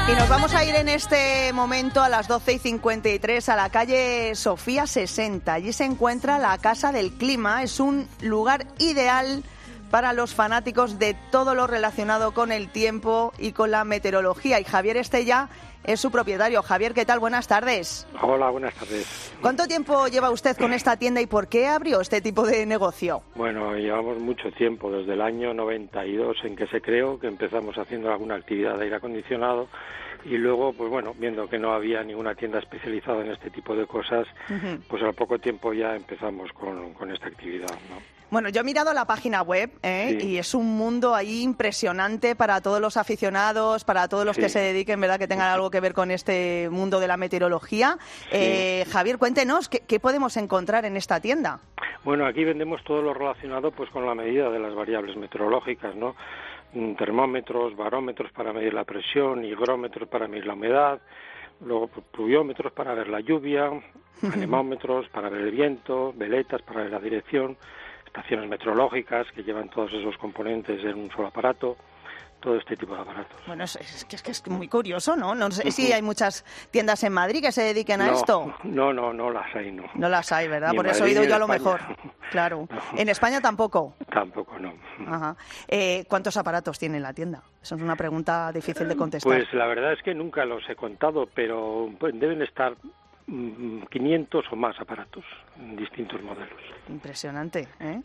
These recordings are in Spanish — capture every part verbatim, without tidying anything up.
Y nos vamos a ir en este momento a las doce y cincuenta y tres a la calle Sofía sesenta. Allí se encuentra la Casa del Clima. Es un lugar ideal para los fanáticos de todo lo relacionado con el tiempo y con la meteorología. Y Javier Estella es su propietario. Javier, ¿qué tal? Buenas tardes. Hola, buenas tardes. ¿Cuánto tiempo lleva usted con esta tienda y por qué abrió este tipo de negocio? Bueno, llevamos mucho tiempo, desde el año noventa y dos en que se creó, que empezamos haciendo alguna actividad de aire acondicionado y luego, pues bueno, viendo que no había ninguna tienda especializada en este tipo de cosas, uh-huh. pues al poco tiempo ya empezamos con, con esta actividad, ¿no? Bueno, yo he mirado la página web ¿eh? sí. y es un mundo ahí impresionante para todos los aficionados, para todos los sí. que se dediquen, ¿verdad?, que tengan algo que ver con este mundo de la meteorología. Sí. Eh, Javier, cuéntenos, ¿qué, ¿qué podemos encontrar en esta tienda? Bueno, aquí vendemos todo lo relacionado pues con la medida de las variables meteorológicas, ¿no? Termómetros, barómetros para medir la presión, higrómetros para medir la humedad, luego pluviómetros para ver la lluvia, anemómetros para ver el viento, veletas para ver la dirección, estaciones meteorológicas que llevan todos esos componentes en un solo aparato, todo este tipo de aparatos. Bueno, es, es, que, es que es muy curioso, ¿no? No sé si hay muchas tiendas en Madrid que se dediquen a no, esto. No, no, no las hay, no. No las hay, ¿verdad? Por eso he oído yo a lo mejor. Claro. No. ¿En España tampoco? Tampoco, no. Ajá. Eh, ¿Cuántos aparatos tiene la tienda? Esa es una pregunta difícil de contestar. Pues la verdad es que nunca los he contado, pero deben estar quinientos o más aparatos en distintos modelos. Impresionante, ¿eh?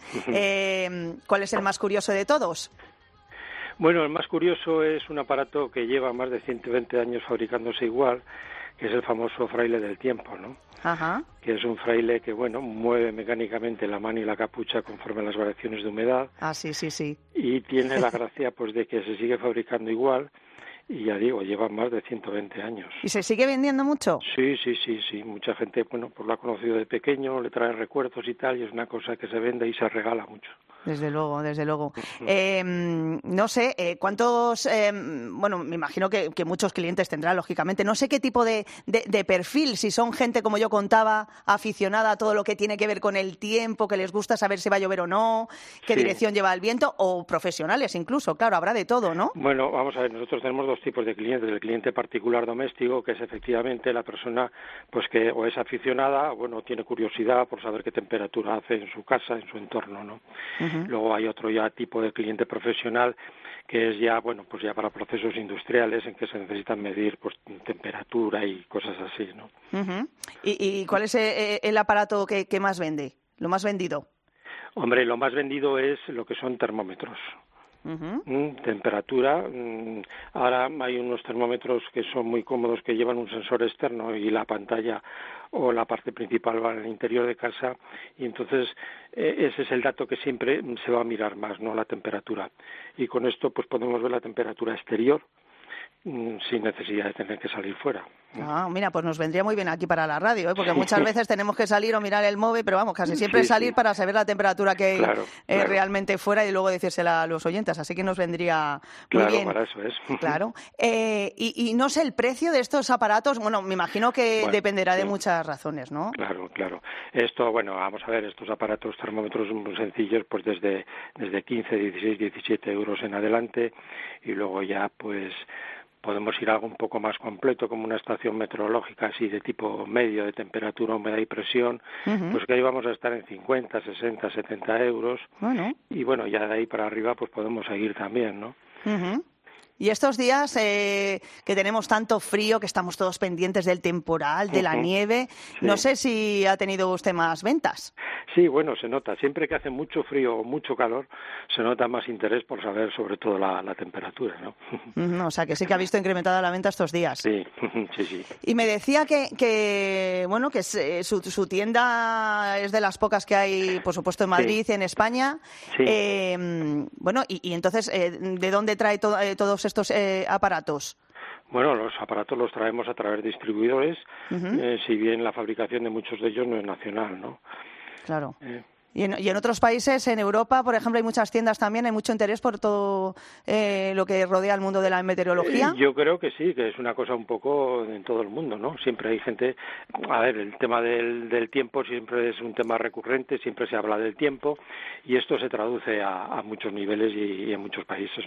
eh ¿Cuál es el más curioso de todos? Bueno, el más curioso es un aparato que lleva más de ciento veinte años fabricándose igual, que es el famoso fraile del tiempo, ¿no? Ajá. Que es un fraile que, bueno, mueve mecánicamente la mano y la capucha conforme a las variaciones de humedad. Ah, sí, sí, sí. Y tiene la gracia, pues, de que se sigue fabricando igual. Y ya digo, lleva más de ciento veinte años. ¿Y se sigue vendiendo mucho? Sí, sí, sí, sí. Mucha gente, bueno, pues lo ha conocido de pequeño, le trae recuerdos y tal, y es una cosa que se vende y se regala mucho. Desde luego, desde luego. Eh, no sé, eh, ¿cuántos...? Eh, bueno, me imagino que, que muchos clientes tendrán, lógicamente. No sé qué tipo de, de, de perfil, si son gente, como yo contaba, aficionada a todo lo que tiene que ver con el tiempo, que les gusta saber si va a llover o no, qué sí. dirección lleva el viento, o profesionales incluso, claro, habrá de todo, ¿no? Bueno, vamos a ver, nosotros tenemos dos tipos de clientes. El cliente particular doméstico, que es efectivamente la persona pues que o es aficionada, o bueno, tiene curiosidad por saber qué temperatura hace en su casa, en su entorno, ¿no? Uh-huh. Luego hay otro ya tipo de cliente profesional que es ya, bueno, pues ya para procesos industriales en que se necesitan medir pues temperatura y cosas así, ¿no? Uh-huh. ¿Y, ¿Y cuál es el aparato que, que más vende, lo más vendido? Hombre, lo más vendido es lo que son termómetros. Uh-huh. Mm, temperatura. Mm, ahora hay unos termómetros que son muy cómodos, que llevan un sensor externo y la pantalla o la parte principal va en el interior de casa, y entonces eh, ese es el dato que siempre se va a mirar más, ¿no?, la temperatura. Y con esto pues podemos ver la temperatura exterior mm, sin necesidad de tener que salir fuera. Ah, mira, pues nos vendría muy bien aquí para la radio, ¿eh? Porque muchas veces tenemos que salir o mirar el móvil, pero vamos, casi siempre sí, salir sí. para saber la temperatura que hay claro, eh, claro. realmente fuera y luego decírsela a los oyentes, así que nos vendría muy claro, bien. Claro, para eso es. Claro. Eh, y, y no sé, el precio de estos aparatos, bueno, me imagino que bueno, dependerá sí. de muchas razones, ¿no? Claro, claro. Esto, bueno, vamos a ver, estos aparatos termómetros muy sencillos, pues desde, desde quince, dieciséis, diecisiete euros en adelante, y luego ya, pues... podemos ir a algo un poco más completo, como una estación meteorológica así de tipo medio de temperatura, humedad y presión, uh-huh. pues que ahí vamos a estar en cincuenta, sesenta, setenta euros. Bueno. Y bueno, ya de ahí para arriba pues podemos seguir también, ¿no? Uh-huh. Y estos días eh, que tenemos tanto frío, que estamos todos pendientes del temporal, de la uh-huh. nieve, sí. no sé si ha tenido usted más ventas. Sí, bueno, se nota. Siempre que hace mucho frío o mucho calor, se nota más interés por saber sobre todo la, la temperatura, ¿no? Uh-huh. O sea, que sí que ha visto incrementada la venta estos días. Sí, sí, sí. Y me decía que, que bueno, que su, su tienda es de las pocas que hay, por supuesto, en Madrid sí. y en España. Sí. Eh, bueno, y, y entonces, eh, ¿de dónde trae to, eh, todos estos eh, aparatos? Bueno, los aparatos los traemos a través de distribuidores, uh-huh. eh, si bien la fabricación de muchos de ellos no es nacional, ¿no? Claro. Eh. Y, en, y en otros países, en Europa, por ejemplo, hay muchas tiendas también, hay mucho interés por todo eh, lo que rodea el mundo de la meteorología. Eh, yo creo que sí, que es una cosa un poco en todo el mundo, ¿no? Siempre hay gente... A ver, el tema del, del tiempo siempre es un tema recurrente, siempre se habla del tiempo, y esto se traduce a, a muchos niveles y, y en muchos países, ¿no?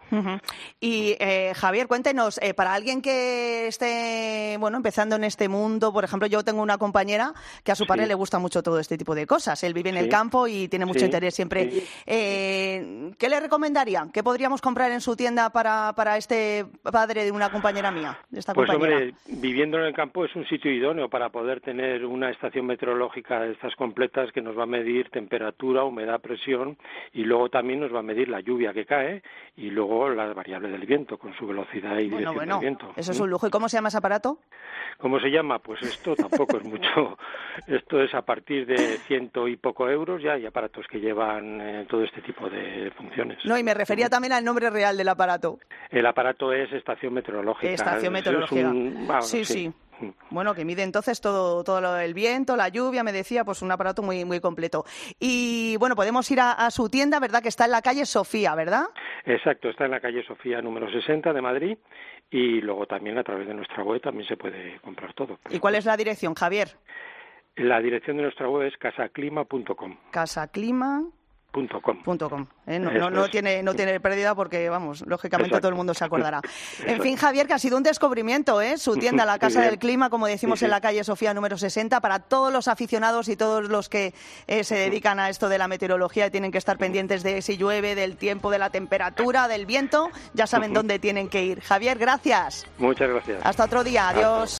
Uh-huh. Y eh, Javier, cuéntenos, eh, para alguien que esté bueno empezando en este mundo, por ejemplo, yo tengo una compañera que a su padre sí. le gusta mucho todo este tipo de cosas. Él vive en sí. el campo y tiene mucho sí. interés siempre. Sí. Eh, ¿Qué le recomendaría? ¿Qué podríamos comprar en su tienda para, para este padre de una compañera mía? De esta pues compañera? Hombre, viviendo en el campo es un sitio idóneo para poder tener una estación meteorológica de estas completas que nos va a medir temperatura, humedad, presión y luego también nos va a medir la lluvia que cae y luego la variable del viento con su velocidad y bueno, dirección bueno, del viento. Eso es un lujo. ¿Y cómo se llama ese aparato? ¿Cómo se llama? Pues esto tampoco es mucho. Esto es a partir de ciento y poco euros ya hay aparatos que llevan eh, todo este tipo de funciones. No, y me refería también al nombre real del aparato. El aparato es estación meteorológica. Estación meteorológica. Un... Ah, sí, sí. sí. Bueno, que mide entonces todo, todo lo, el viento, la lluvia, me decía, pues un aparato muy, muy completo. Y bueno, podemos ir a, a su tienda, ¿verdad? Que está en la calle Sofía, ¿verdad? Exacto, está en la calle Sofía número sesenta de Madrid y luego también a través de nuestra web también se puede comprar todo. ¿Y cuál es la dirección, Javier? La dirección de nuestra web es casaclima punto com. Casaclima Punto com. Punto com. ¿eh? No, no, no, tiene, no tiene pérdida porque, vamos, lógicamente Exacto. todo el mundo se acordará. En fin, Javier, que ha sido un descubrimiento, ¿eh? Su tienda, la Casa del Clima, como decimos sí, sí. en la calle Sofía número sesenta, para todos los aficionados y todos los que eh, se dedican a esto de la meteorología y tienen que estar pendientes de si llueve, del tiempo, de la temperatura, del viento, ya saben dónde tienen que ir. Javier, gracias. Muchas gracias. Hasta otro día. Adiós.